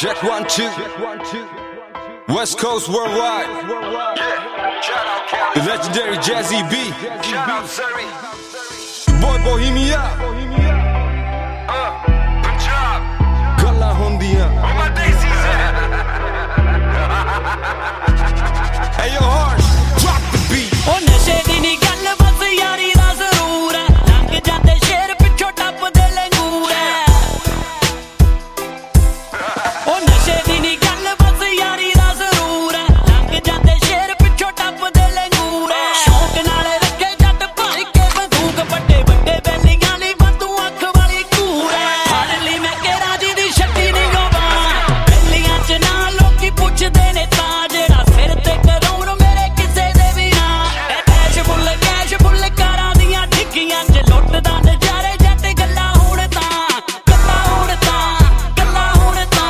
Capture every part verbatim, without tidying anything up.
Check one, two. West Coast worldwide. The legendary Jazzy B. Boy Bohemia. Galla hondiyan. Hey yo, Harsh, drop the beat. Oh, nashe di ni gall bas yaari da zaroor hai. Lang jande sher pichho tappde langoor hai. Oh, nashe di ni gall bas yaari da zaroor hai. Lang jande sher pichho tappde langoor hai. Shauq naal rakhe jatt bhar ke bandook ਵੱਡੇ ਵੱਡੇ ਬੈਲੀਆਂ ਲਈ ਵਾਧੂ ਅੱਖ ਵਾਲੀ ਕੂਰ ਹੈ. ਫੜ ਲਈ ਮੈਂ ਕੇਰਾ ਜੀ ਦੀ ਛੱਡੀ ਨਹੀਂ ਗੋਵਾ. ਬੈਲੀਆਂ ਚ ਨਾ ਲੋਕੀ ਪੁੱਛਦੇ ਨੇ ਤਾਂ ਜਿਹੜਾ ਸਿਰ ਤੇ ਕਰੌਣ ਮੇਰੇ ਕਿਸੇ ਦੇ ਵੀ ਨਾ. ਇਹ ਕੈਸ਼ ਫੁੱਲ ਕੈਸ਼ ਫੁੱਲ ਕਾਰਾਂ ਦੀਆਂ ਠਿੱਕੀਆਂ ਚ ਲੁੱਟਦਾ ਨਜ਼ਾਰੇ ਜੱਟ ਗੱਲਾਂ ਹੁਣ ਤਾਂ ਗੱਲਾਂ ਹੁਣ ਤਾਂ ਗੱਲਾਂ ਹੁਣ ਤਾਂ.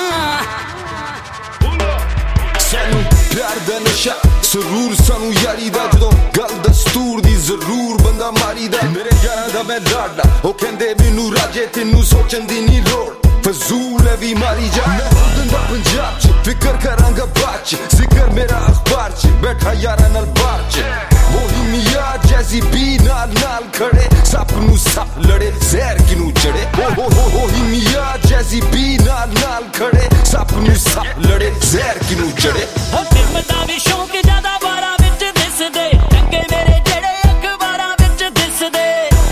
ਸਾਨੂੰ ਪਿਆਰ ਦਾ ਨਸ਼ਾ ਜ਼ਰੂਰ ਸਾਨੂੰ ਯਾਰੀ ਦਾ ਜਦੋਂ ਗੱਲ ਦਸਤੂਰ ਦੀ ਜ਼ਰੂਰ ਬੰਦਾ ਮਾਰੀ ਦਾ. ਮੇਰੇ ਯਾਰਾਂ ਦਾ ਮੈਂ ਲਾਡਾ ਉਹ ਕਹਿੰਦੇ ਮੈਨੂੰ ਰਾਜੇ ਤੈਨੂੰ ਸੋਚਣ ਦੀ ਨਹੀਂ ਲੋੜ. ਫਜ਼ੂਲ ਹੈ ਵੀ ਮਾਰੀ ਜਾ ਮੈਂ ਦਿੰਦਾ ਪੰਜਾਬ ਚ ਫਿਕਰ ਕਰਾਂਗਾ ਬਾਅਦ ਚ. ਜ਼ਿਕਰ ਮੇਰਾ ਅਖਬਾਰ ਚ ਬੈਠਾ ਯਾਰਾਂ ਨਾਲ ਬਾਹਰ ਚ. ਬੋਹੀਮੀਆ ਜੈਜ਼ੀ ਬੀ ਨਾਲ ਨਾਲ ਖੜੇ ਸੱਪ ਨੂੰ ਸੱਪ ਲੜੇ ਜ਼ਹਿਰ ਕਿਨੂੰ ਚੜੇ. ਬੋਹੀਮੀਆ ਜੈਜ਼ੀ ਬੀ ਨਾਲ ਨਾਲ ਖੜੇ ਸੱਪ ਨੂੰ ਸੱਪ ਲੜੇ ਜ਼ਹਿਰ ਕਿਨੂੰ ਚੜੇ. ਉਹ ਦਿਲ ਦਾ ਵੀ ਸ਼ੌਂਕ ਜ਼ਿਆਦਾ ਬਾਰਾਂ ਵਿੱਚ ਦਿਸਦੇ ਚੰਗੇ ਮੇਰੇ ਜਿਹੜੇ ਅਖਬਾਰਾਂ ਵਿੱਚ ਦਿਸਦੇ.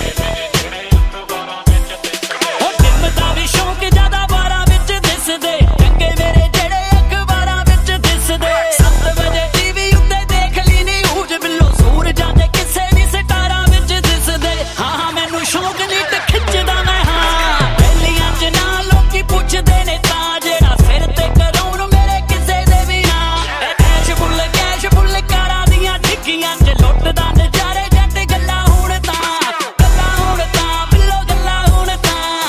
ਉਹ ਦਿਲ ਦਾ ਵੀ ਸ਼ੌਂਕ ਜ਼ਿਆਦਾ ਬਾਰਾਂ ਵਿੱਚ ਦਿਸਦੇ ਚੰਗੇ ਮੇਰੇ ਜਿਹੜੇ ਅਖਬਾਰਾਂ ਵਿੱਚ ਦਿਸਦੇ. ਸੱਤ ਵਜੇ ਟੀਵੀ ਉੱਤੇ ਦੇਖ ਲਈ ਨਿਊਜ਼ ਬਿੱਲੋ ਸੂਰਜਾਂ ਦੇ ਕਿਸੇ ਵੀ ਸਟਾਰਾਂ ਵਿੱਚ ਦਿਸਦੇ. ਹਾਂ ਹਾਂ ਮੈਨੂੰ ਸ਼ੌਂਕ ਨਹੀਂ ਤੇ ਖਿੱਚਦਾ ਮੈਂ ਹਾਂ. ਬੈਲੀਆਂ ਚ ਨਾ ਲੋਕੀ ਪੁੱਛਦੇ ਨੇ ਤਾਂ ਜਿਹੜਾ ਸਿਰ ਤੇ ਕਰੌਣ ਮੇਰੇ ਕਿਸੇ ਦੇ ਵੀ ਨਾ. ਇਹ ਕੈਸ਼ ਫੁੱਲ ਕੈਸ਼ ਫੁੱਲ ਕਾਰਾਂ ਦੀਆਂ ਠਿੱਕੀਆਂ ਚ ਲੁੱਟਦਾ ਨਜ਼ਾਰੇ ਜੱਟ ਗੱਲਾਂ ਹੁਣ ਤਾਂ ਗੱਲਾਂ ਹੁਣ ਤਾਂ ਬਿੱਲੋ ਗੱਲਾਂ ਹੁਣ ਤਾਂ.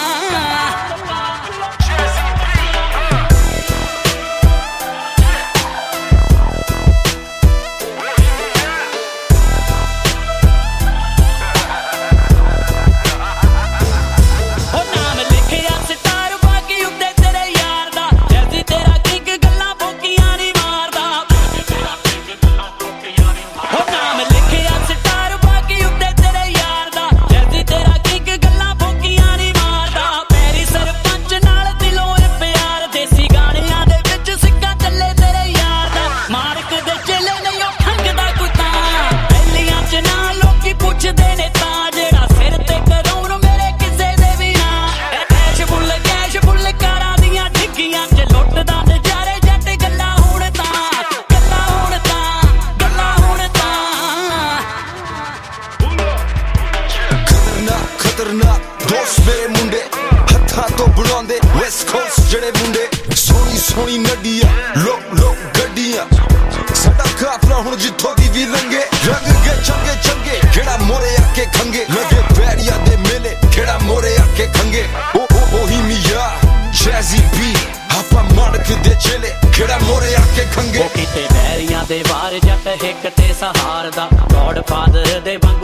ਉਹ ਨਾਮ ਲਿਖਿਆ ਸਟਾਰ ਬਾਕੀ ਉੱਤੇ ਤੇਰੇ ਯਾਰ ਦਾ. ਜੈਸੀ ਤੇਰਾ ਕਿੰਗ ਗੱਲਾਂ ਭੋਕੀਆਂ ਨਹੀਂ ਮਾਰਦਾ. ਉਹ ਨਾਮ ਲਿਖਿਆ ਸਟਾਰ ਬਾਕੀ ਉੱਤੇ ਤੇਰੇ ਯਾਰ ਦਾ. ਜੈਸੀ ਤੇਰਾ ਕਿੰਗ ਗੱਲਾਂ ਭੋਕੀਆਂ ਨਹੀਂ ਮਾਰਦਾ. ਪੈਰੀ ਸਰਪੰਚ ਨਾਲ ਦਿਲੋਂ ਇਹ ਪਿਆਰ. ਦੇਸੀ ਗਾਣਿਆਂ ਦੇ ਵਿੱਚ ਸਿੱਕਾ ਚੱਲੇ ਤੇਰੇ ਯਾਰ ਦਾ. ਮਾਰਕ ਦੇ ਚੇਲੇ ਨਹੀਂ ਉਹ ਖੰਗਦਾ ਕੋਈ ਤਾਂ. ਬੈਲੀਆਂ ਚ ਨਾ ਲੋਕੀ ਪੁੱਛਦੇ ਨੇ ਤਾਂ ਜਿਹੜਾ ਸਿਰ ਤੇ ਕਰੌਣ ਮੇਰੇ ਕਿਸੇ ਦੇ ਵੀ ਨਾ. ਇਹ ਕੈਸ਼ ਫੁੱਲ ਕੈਸ਼ ਫੁੱਲ ਕਾਰਾਂ ਦੀਆਂ ਠਿੱਕੀਆਂ ਚ ਲੁੱਟਦਾ ਨਜ਼ਾਰੇ ਜੱਟ ਗੱਲਾਂ ਹੁਣ ਤਾਂ ਗੱਲਾਂ ਹੁਣ ਤਾਂ ਗੱਲਾਂ ਹੁਣ ਤਾਂ. ਖਤਰਨਾਕ ਖਤਰਨਾਕ ਦੋਸਤ ਮੇਰੇ ਮੁੰਡੇ ਹੱਥਾਂ ਤੋਂ ਬਣਾਉਂਦੇ ਵੈਸਟ ਕੋਸਟ ਜਿਹੜੇ ਮੁੰਡੇ. ਸੋਹਣੀ ਸੋਹਣੀ ਨੱਡੀਆਂ ਲੋਕ ਲੋਕ ਗੱਡੀਆਂ ਸਾਡਾ ਕਾਫਲਾ ਹੁਣ ਜਿੱਥੋਂ ਦੀ ਵੀ ਲੰਘੇ. ਰੰਗ ਗਏ ਚੰਗੇ ਚੰਗੇ ਕਿਹੜਾ ਮੋਰੇ ਆ ਕੇ ਖੰਗੇ. ਲੱਗੇ ਬੈਰੀਆਂ ਦੇ ਮੇਲੇ ਕਿਹੜਾ ਮੋਰੇ ਆ ਕੇ ਖੰਗੇ. ਓ ਬੋਹੀਮੀਆ ਜੈਜ਼ੀ ਬੀ ਆਪਾਂ ਮਾਣਕ ਦੇ ਚੇਲੇ ਕਿਹੜਾ ਮੋਰੇ ਆ ਕੇ ਖੰਗੇ. ਉਹ ਕਿਤੇ ਬੈਰੀਆਂ ਦੇ ਵਾਰ ਜੱਟ ਹਿੱਕ ਤੇ ਸਹਾਰ ਦਾ. ਗੋਡ ਫਾਦਰ ਦੇ